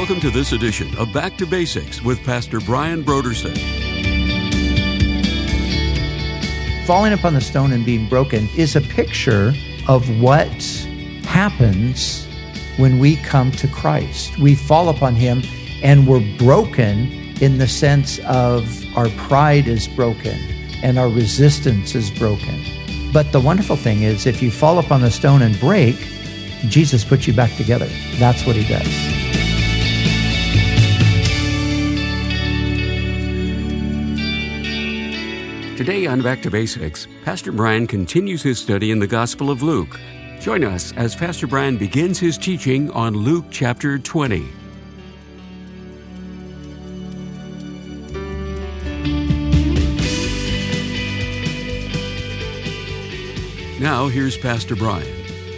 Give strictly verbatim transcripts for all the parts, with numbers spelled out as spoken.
Welcome to this edition of Back to Basics with Pastor Brian Brodersen. Falling upon the stone and being broken is a picture of what happens when we come to Christ. We fall upon him and we're broken in the sense of our pride is broken and our resistance is broken. But the wonderful thing is, if you fall upon the stone and break, Jesus puts you back together. That's what he does. Today on Back to Basics, Pastor Brian continues his study in the Gospel of Luke. Join us as Pastor Brian begins his teaching on Luke chapter twenty. Now, here's Pastor Brian.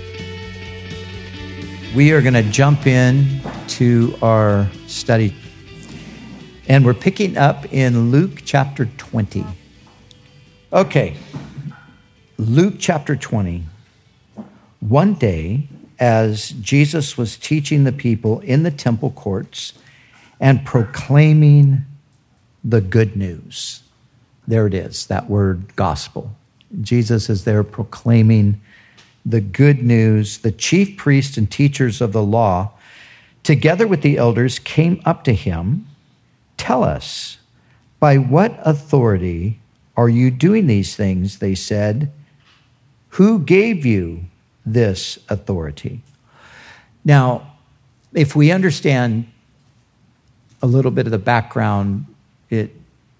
We are going to jump in to our study, and we're picking up in Luke chapter twenty. Okay, Luke chapter twenty. One day, as Jesus was teaching the people in the temple courts and proclaiming the good news. There it is, that word gospel. Jesus is there proclaiming the good news. The chief priests and teachers of the law, together with the elders, came up to him. Tell us, by what authority are you doing these things? They said. Who gave you this authority? Now, if we understand a little bit of the background, it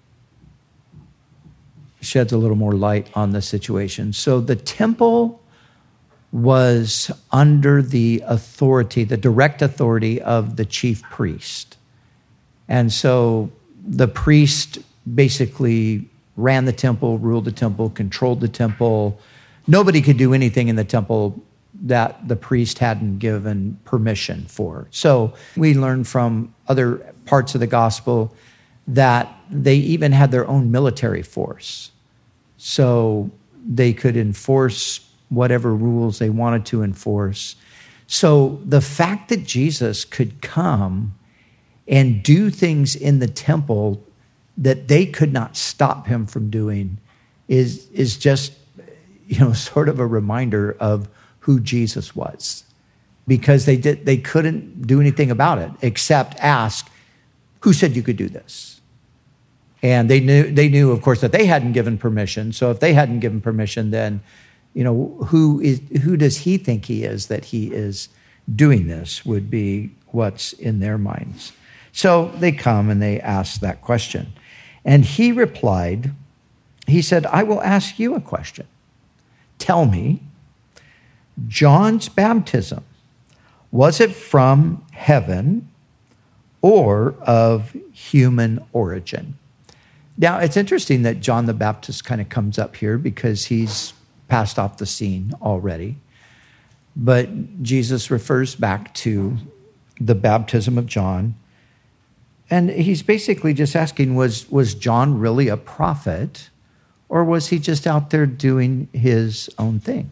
sheds a little more light on the situation. So the temple was under the authority, the direct authority of the chief priest. And so the priest basically ran the temple, ruled the temple, controlled the temple. Nobody could do anything in the temple that the priest hadn't given permission for. So we learn from other parts of the gospel that they even had their own military force. So they could enforce whatever rules they wanted to enforce. So the fact that Jesus could come and do things in the temple that they could not stop him from doing is, is just, you know, sort of a reminder of who Jesus was. Because they did they couldn't do anything about it except ask, who said you could do this? And they knew, they knew, of course, that they hadn't given permission. So if they hadn't given permission, then, you know, who is who does he think he is that he is doing this would be what's in their minds. So they come and they ask that question. And he replied, he said, I will ask you a question. Tell me, John's baptism, was it from heaven or of human origin? Now, it's interesting that John the Baptist kind of comes up here because he's passed off the scene already. But Jesus refers back to the baptism of John. And he's basically just asking, was, was John really a prophet? Or was he just out there doing his own thing?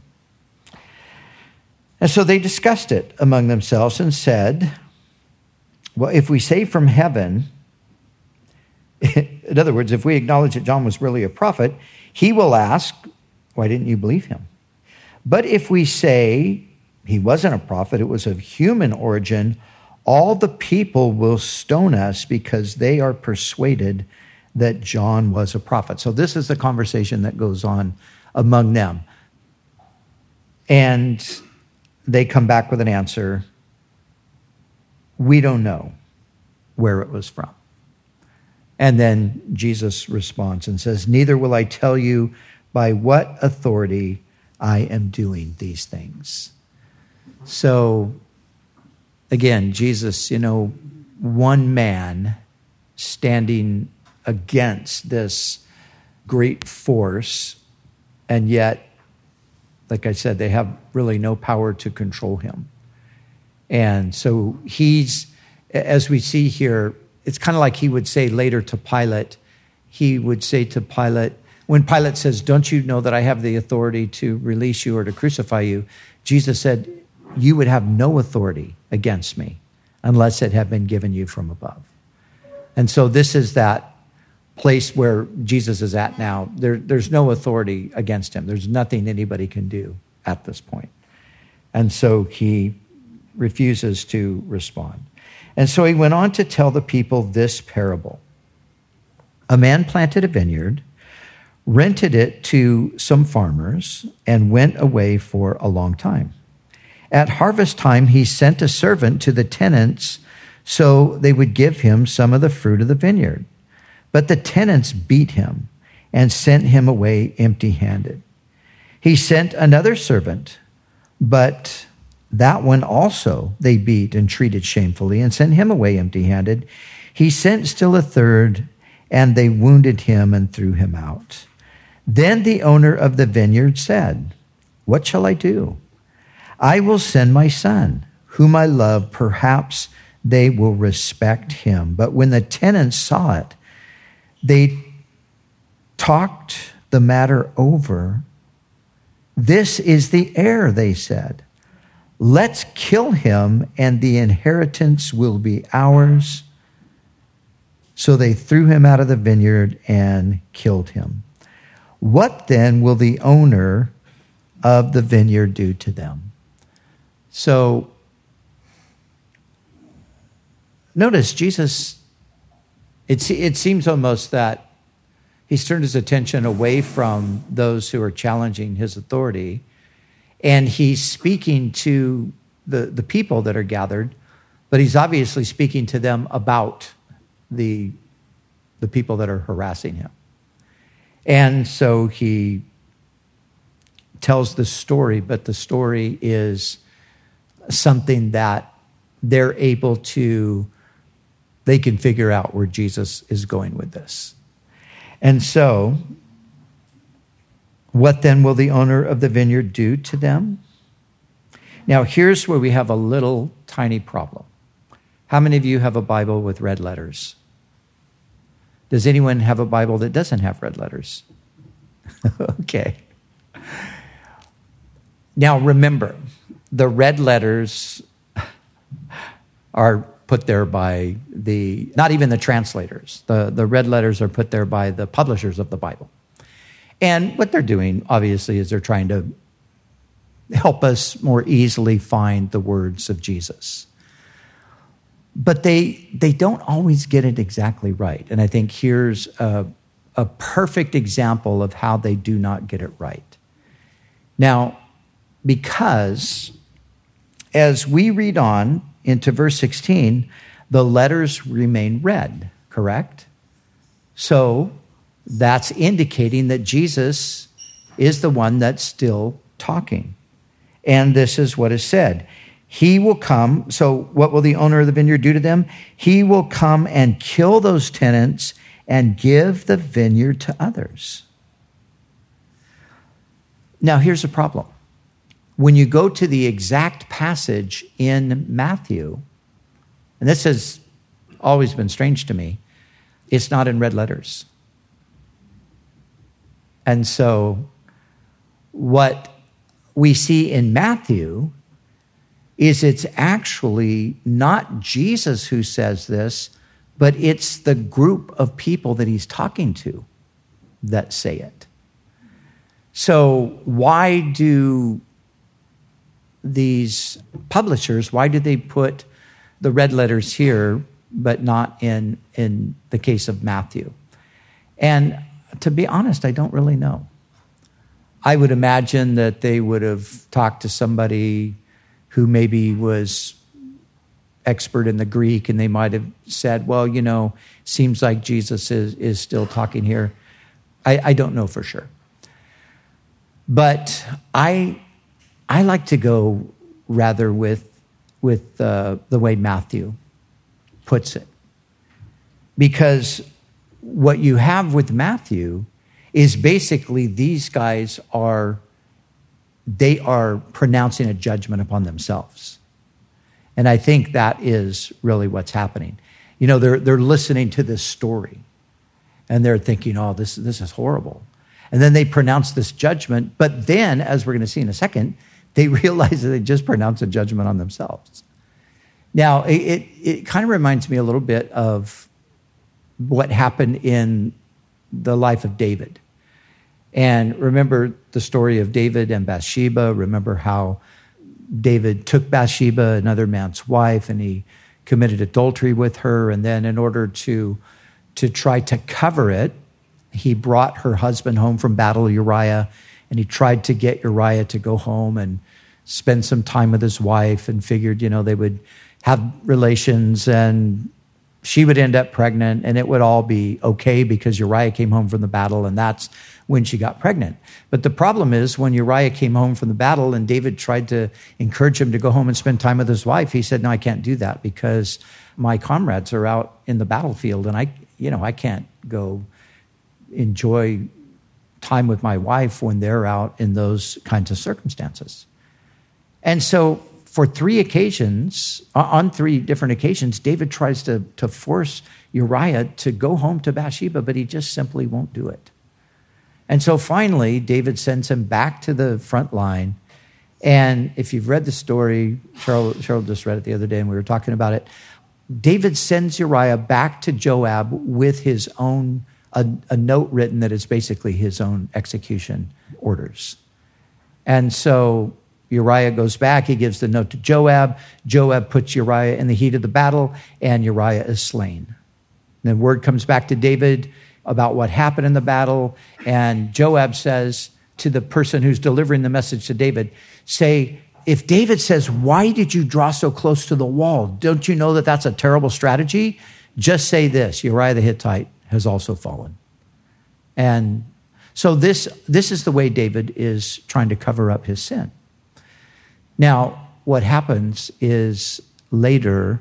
And so they discussed it among themselves and said, well, if we say from heaven, in other words, if we acknowledge that John was really a prophet, he will ask, why didn't you believe him? But if we say he wasn't a prophet, it was of human origin, all the people will stone us because they are persuaded that John was a prophet. So this is the conversation that goes on among them. And they come back with an answer. We don't know where it was from. And then Jesus responds and says, neither will I tell you by what authority I am doing these things. So again, Jesus, you know, one man standing against this great force, and yet, like I said, they have really no power to control him. And so he's, as we see here, it's kind of like he would say later to Pilate, he would say to Pilate, when Pilate says, don't you know that I have the authority to release you or to crucify you? Jesus said, you would have no authority against me. unless it had been given you from above. And so this is that place where Jesus is at now. There, there's no authority against him. There's nothing anybody can do at this point. And so he refuses to respond. And so he went on to tell the people this parable. A man planted a vineyard, rented it to some farmers, and went away for a long time. At harvest time, he sent a servant to the tenants so they would give him some of the fruit of the vineyard. But the tenants beat him and sent him away empty-handed. He sent another servant, but that one also they beat and treated shamefully and sent him away empty-handed. He sent still a third, and they wounded him and threw him out. Then the owner of the vineyard said, "What shall I do? I will send my son, whom I love. Perhaps they will respect him." But when the tenants saw it, they talked the matter over. "This is the heir," they said. "Let's kill him, and the inheritance will be ours." So they threw him out of the vineyard and killed him. What then will the owner of the vineyard do to them? So notice Jesus, it, it seems almost that he's turned his attention away from those who are challenging his authority, and he's speaking to the, the people that are gathered, but he's obviously speaking to them about the, the people that are harassing him. And so he tells the story, but the story is something that they're able to, they can figure out where Jesus is going with this. And so, what then will the owner of the vineyard do to them? Now, here's where we have a little tiny problem. How many of you have a Bible with red letters? Does anyone have a Bible that doesn't have red letters? Okay. Now, remember, the red letters are put there by the, not even the translators. The, the red letters are put there by the publishers of the Bible. And what they're doing, obviously, is they're trying to help us more easily find the words of Jesus. But they they don't always get it exactly right. And I think here's a, a perfect example of how they do not get it right. Now, because as we read on into verse sixteen, the letters remain red, correct? So that's indicating that Jesus is the one that's still talking. And this is what is said. He will come. So what will the owner of the vineyard do to them? He will come and kill those tenants and give the vineyard to others. Now, here's the problem. When you go to the exact passage in Matthew, and this has always been strange to me, it's not in red letters. And so what we see in Matthew is it's actually not Jesus who says this, but it's the group of people that he's talking to that say it. So why do these publishers, why do they put the red letters here, but not in, in the case of Matthew? And to be honest, I don't really know. I would imagine that they would have talked to somebody who maybe was expert in the Greek, and they might have said, well, you know, seems like Jesus is, is still talking here. I, I don't know for sure. But I I like to go rather with, with uh, the way Matthew puts it. Because what you have with Matthew is basically these guys are, they are pronouncing a judgment upon themselves. And I think that is really what's happening. You know, they're they're listening to this story and they're thinking, oh, this, this is horrible. And then they pronounce this judgment, but then, as we're going to see in a second, they realize that they just pronounced a judgment on themselves. Now, it, it, it kind of reminds me a little bit of what happened in the life of David. And remember the story of David and Bathsheba. Remember how David took Bathsheba, another man's wife, and he committed adultery with her. And then in order to, to try to cover it, he brought her husband home from battle, Uriah, and he tried to get Uriah to go home and spend some time with his wife, and figured, you know, they would have relations and she would end up pregnant and it would all be okay because Uriah came home from the battle, and that's when she got pregnant. But the problem is, when Uriah came home from the battle and David tried to encourage him to go home and spend time with his wife, he said, no, I can't do that because my comrades are out in the battlefield and I, you know, I can't go enjoy time with my wife when they're out in those kinds of circumstances. And so for three occasions, on three different occasions, David tries to, to force Uriah to go home to Bathsheba, but he just simply won't do it. And so finally, David sends him back to the front line. And if you've read the story, Cheryl, Cheryl just read it the other day and we were talking about it, David sends Uriah back to Joab with his own, a, a note written that is basically his own execution orders. And so Uriah goes back, he gives the note to Joab. Joab puts Uriah in the heat of the battle, and Uriah is slain. And then word comes back to David about what happened in the battle, and Joab says to the person who's delivering the message to David, say, if David says, why did you draw so close to the wall? Don't you know that that's a terrible strategy? Just say this, Uriah the Hittite has also fallen. And so this, this is the way David is trying to cover up his sin. Now, what happens is later,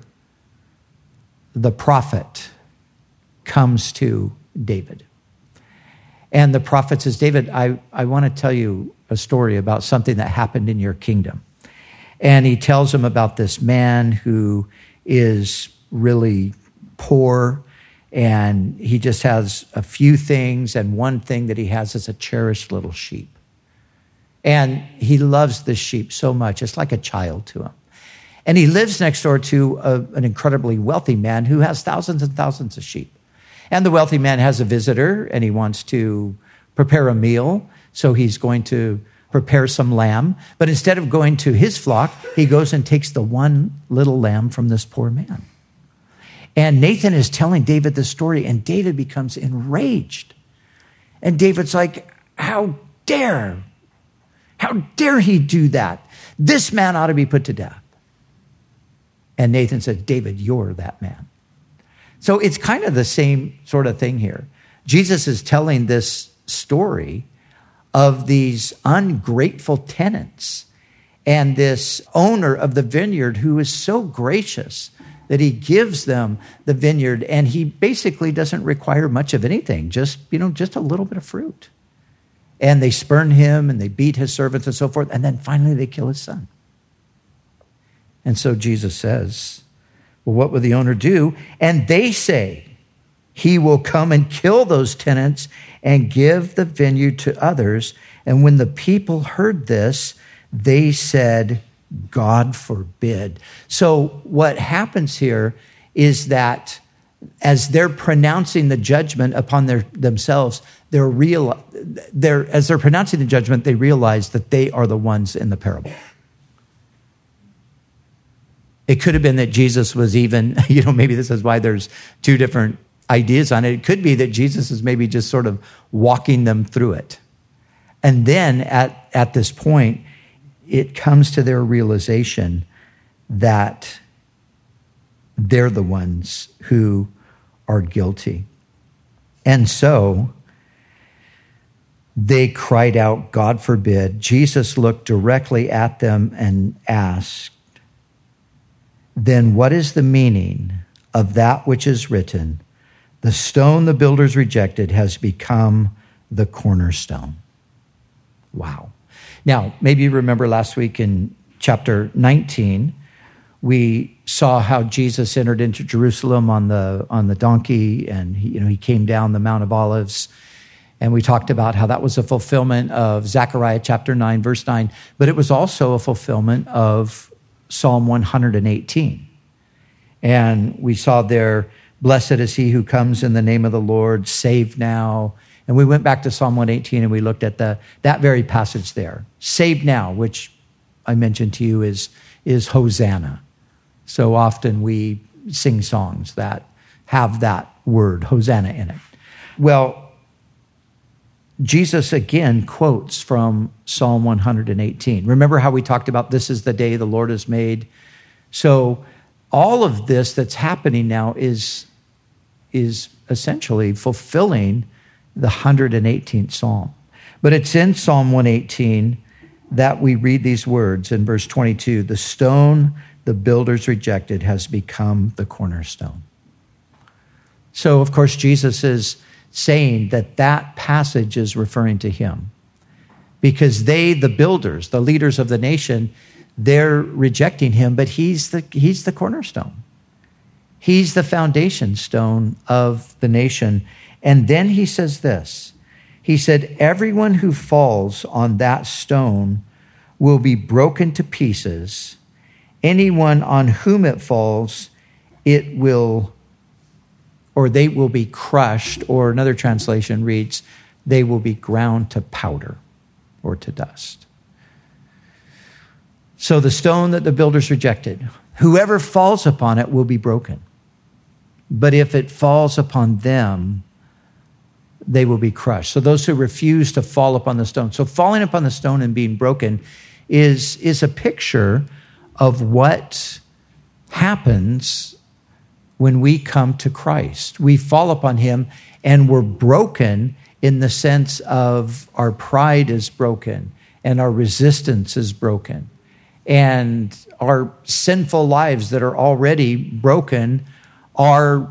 the prophet comes to David. And the prophet says, David, I, I want to tell you a story about something that happened in your kingdom. And he tells him about this man who is really poor, and he just has a few things, and one thing that he has is a cherished little sheep. And he loves this sheep so much. It's like a child to him. And he lives next door to a, an incredibly wealthy man who has thousands and thousands of sheep. And the wealthy man has a visitor, and he wants to prepare a meal. So he's going to prepare some lamb. But instead of going to his flock, he goes and takes the one little lamb from this poor man. And Nathan is telling David this story, and David becomes enraged. And David's like, how dare How dare he do that? This man ought to be put to death. And Nathan said, David, you're that man. So it's kind of the same sort of thing here. Jesus is telling this story of these ungrateful tenants and this owner of the vineyard who is so gracious that he gives them the vineyard, and he basically doesn't require much of anything, just, you know, just a little bit of fruit. And they spurn him and they beat his servants and so forth. And then finally they kill his son. And so Jesus says, well, what will the owner do? And they say, he will come and kill those tenants and give the vineyard to others. And when the people heard this, they said, God forbid. So what happens here is that as they're pronouncing the judgment upon their, themselves, they're real, they're, as they're pronouncing the judgment, they realize that they are the ones in the parable. It could have been that Jesus was even, you know, maybe this is why there's two different ideas on it. It could be that Jesus is maybe just sort of walking them through it. And then at, at this point, it comes to their realization that they're the ones who are guilty. And so they cried out, God forbid. Jesus looked directly at them and asked, then what is the meaning of that which is written? The stone the builders rejected has become the cornerstone. Wow. Now, maybe you remember last week in chapter nineteen, we saw how Jesus entered into Jerusalem on the on the donkey, and he, you know, he came down the Mount of Olives. And we talked about how that was a fulfillment of Zechariah chapter nine, verse nine, but it was also a fulfillment of Psalm one hundred eighteen. And we saw there, blessed is he who comes in the name of the Lord, save now. And we went back to Psalm one eighteen and we looked at the that very passage there. Save now, which I mentioned to you is, is Hosanna. So often we sing songs that have that word, Hosanna, in it. Well, Jesus again quotes from Psalm one eighteen. Remember how we talked about this is the day the Lord has made? So all of this that's happening now is, is essentially fulfilling the one hundred eighteenth Psalm. But it's in Psalm one eighteen that we read these words in verse twenty-two, the stone the builders rejected has become the cornerstone. So, of course, Jesus is saying that that passage is referring to him because they, the builders, the leaders of the nation, they're rejecting him, but he's the, he's the cornerstone. He's the foundation stone of the nation. And then he says this, he said, everyone who falls on that stone will be broken to pieces. Anyone on whom it falls, it will, or they will be crushed, or another translation reads, they will be ground to powder or to dust. So the stone that the builders rejected, whoever falls upon it will be broken. But if it falls upon them, they will be crushed. So those who refuse to fall upon the stone. So falling upon the stone and being broken is, is a picture of what happens when we come to Christ. We fall upon him and we're broken in the sense of our pride is broken and our resistance is broken. And our sinful lives that are already broken are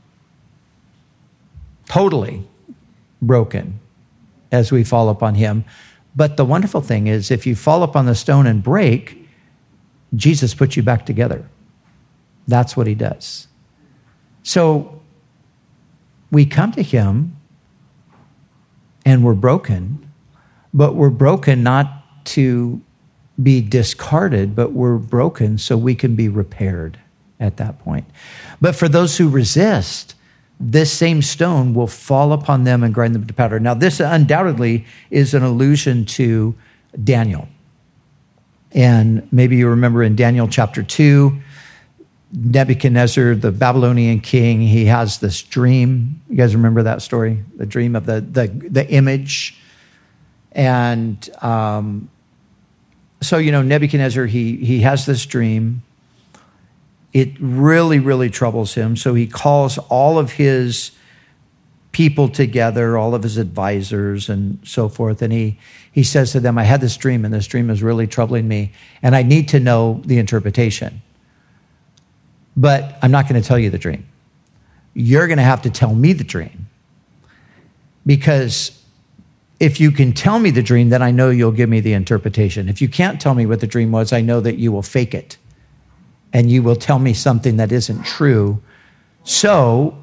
totally broken as we fall upon him. But the wonderful thing is if you fall upon the stone and break, Jesus puts you back together. That's what he does. So we come to him and we're broken, but we're broken not to be discarded, but we're broken so we can be repaired at that point. But for those who resist, this same stone will fall upon them and grind them to powder. Now, this undoubtedly is an allusion to Daniel. And maybe you remember in Daniel chapter two, Nebuchadnezzar, the Babylonian king, he has this dream. You guys remember that story? The dream of the, the, the image. And um, so, you know, Nebuchadnezzar, he, he has this dream. It really, really troubles him. So he calls all of his people together, all of his advisors and so forth. And he, he says to them, I had this dream and this dream is really troubling me. And I need to know the interpretation. But I'm not going to tell you the dream. You're going to have to tell me the dream. Because if you can tell me the dream, then I know you'll give me the interpretation. If you can't tell me what the dream was, I know that you will fake it. And you will tell me something that isn't true. So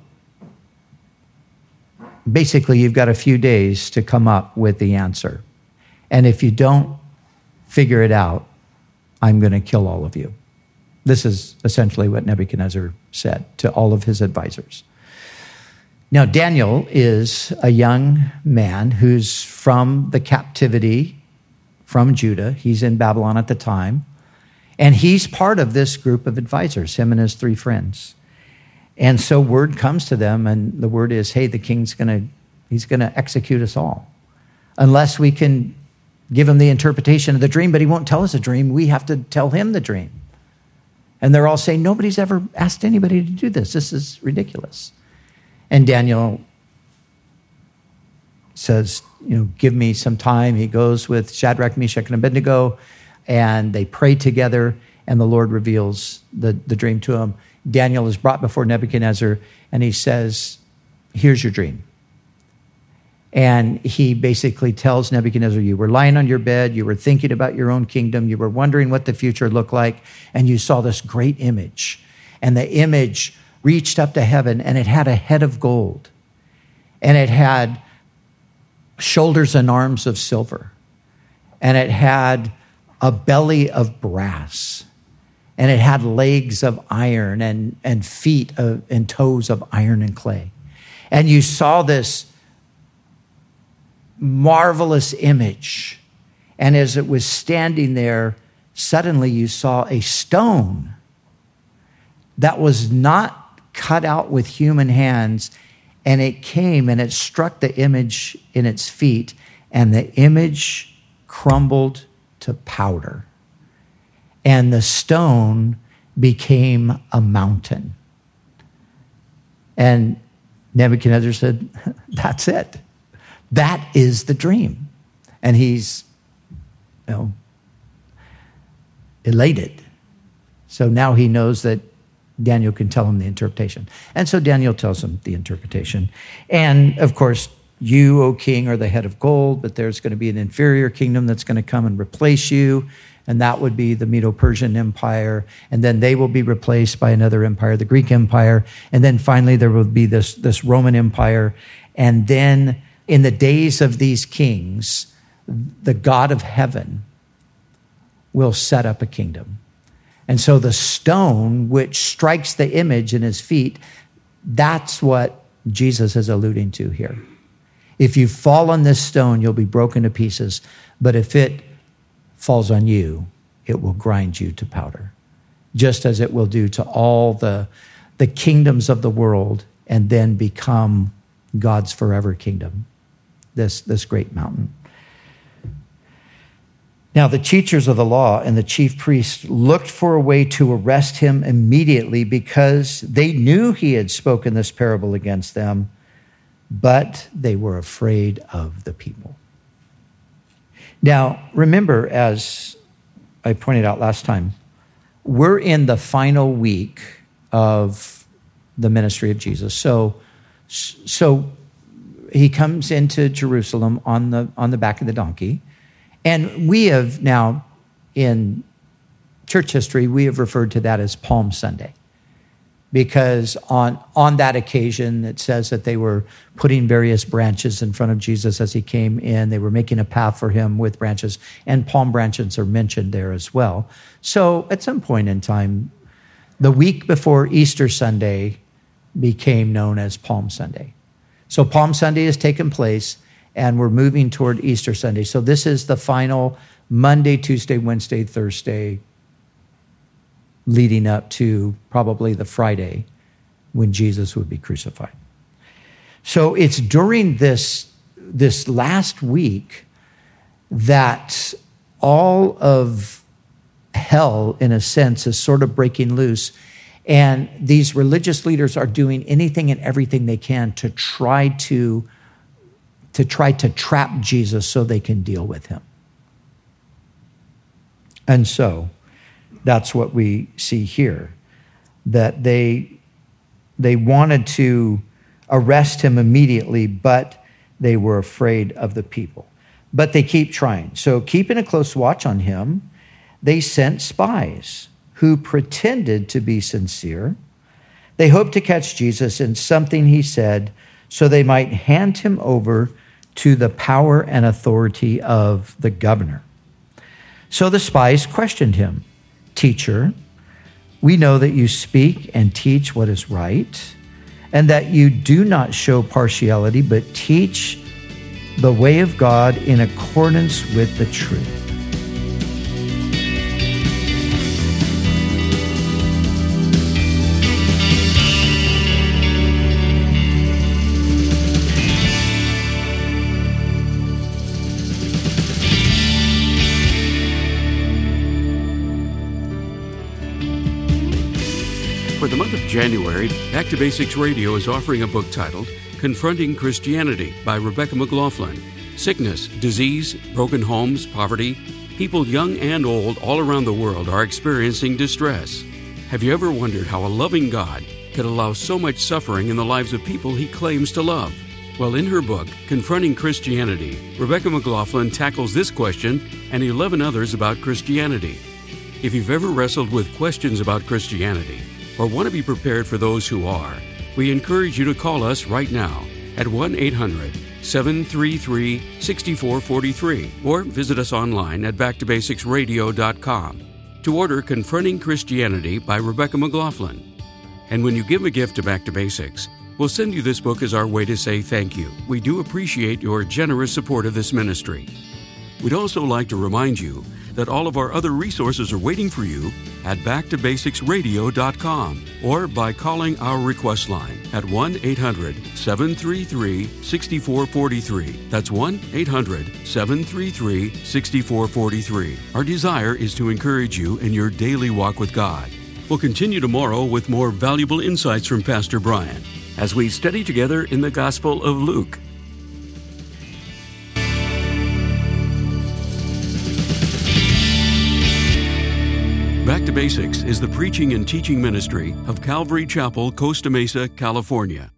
basically, you've got a few days to come up with the answer. And if you don't figure it out, I'm going to kill all of you. This is essentially what Nebuchadnezzar said to all of his advisors. Now, Daniel is a young man who's from the captivity from Judah. He's in Babylon at the time. And he's part of this group of advisors, him and his three friends. And so word comes to them, and the word is, hey, the king's going to, he's going to execute us all. Unless we can give him the interpretation of the dream, but he won't tell us a dream. We have to tell him the dream. And they're all saying, nobody's ever asked anybody to do this. This is ridiculous. And Daniel says, you know, give me some time. He goes with Shadrach, Meshach, and Abednego, and they pray together, and the Lord reveals the, the dream to him. Daniel is brought before Nebuchadnezzar, and he says, here's your dream. And he basically tells Nebuchadnezzar, you were lying on your bed, you were thinking about your own kingdom, you were wondering what the future looked like, and you saw this great image. And the image reached up to heaven, and it had a head of gold. And it had shoulders and arms of silver. And it had a belly of brass. and it had legs of iron and, and feet of, and toes of iron and clay. And you saw this marvelous image. And as it was standing there, suddenly you saw a stone that was not cut out with human hands, and it came and it struck the image in its feet, and the image crumbled to powder. And the stone became a mountain. And Nebuchadnezzar said, that's it. That is the dream. And he's, you know, elated. So now he knows that Daniel can tell him the interpretation. And so Daniel tells him the interpretation. And of course, you, O king, are the head of gold, but there's going to be an inferior kingdom that's going to come and replace you. And that would be the Medo-Persian Empire. And then they will be replaced by another empire, the Greek Empire. And then finally, there will be this, this Roman Empire. And then in the days of these kings, the God of heaven will set up a kingdom. And so the stone which strikes the image in his feet, that's what Jesus is alluding to here. If you fall on this stone, you'll be broken to pieces. But if it falls on you, it will grind you to powder, just as it will do to all the, the kingdoms of the world and then become God's forever kingdom, this, this great mountain. Now, the teachers of the law and the chief priests looked for a way to arrest him immediately because they knew he had spoken this parable against them, but they were afraid of the people. Now, remember, as I pointed out last time, we're in the final week of the ministry of Jesus. So, so he comes into Jerusalem on the on the back of the donkey. And we have now, in church history, we have referred to that as Palm Sunday. Because on, on that occasion, it says that they were putting various branches in front of Jesus as he came in. They were making a path for him with branches, and palm branches are mentioned there as well. So at some point in time, the week before Easter Sunday became known as Palm Sunday. So Palm Sunday has taken place, and we're moving toward Easter Sunday. So this is the final Monday, Tuesday, Wednesday, Thursday, leading up to probably the Friday when Jesus would be crucified. So it's during this, this last week that all of hell, in a sense, is sort of breaking loose. And these religious leaders are doing anything and everything they can to try to, to try to trap Jesus so they can deal with him. And so that's what we see here, that they, they wanted to arrest him immediately, but they were afraid of the people. But they keep trying. So keeping a close watch on him, they sent spies who pretended to be sincere. They hoped to catch Jesus in something he said so they might hand him over to the power and authority of the governor. So the spies questioned him. Teacher, we know that you speak and teach what is right, and that you do not show partiality, but teach the way of God in accordance with the truth. For the month of January, Back to Basics Radio is offering a book titled Confronting Christianity by Rebecca McLaughlin. Sickness, disease, broken homes, poverty, people young and old all around the world are experiencing distress. Have you ever wondered how a loving God could allow so much suffering in the lives of people he claims to love? Well, in her book, Confronting Christianity, Rebecca McLaughlin tackles this question and eleven others about Christianity. If you've ever wrestled with questions about Christianity, or want to be prepared for those who are, we encourage you to call us right now at one eight hundred seven three three six four four three or visit us online at back to basics radio dot com. to order Confronting Christianity by Rebecca McLaughlin. And when you give a gift to Back to Basics, we'll send you this book as our way to say thank you. We do appreciate your generous support of this ministry. We'd also like to remind you that all of our other resources are waiting for you at back to basics radio dot com or by calling our request line at one eight hundred seven three three six four four three. That's one eight hundred seven three three six four four three. Our desire is to encourage you in your daily walk with God. We'll continue tomorrow with more valuable insights from Pastor Brian as we study together in the Gospel of Luke. Back to Basics is the preaching and teaching ministry of Calvary Chapel, Costa Mesa, California.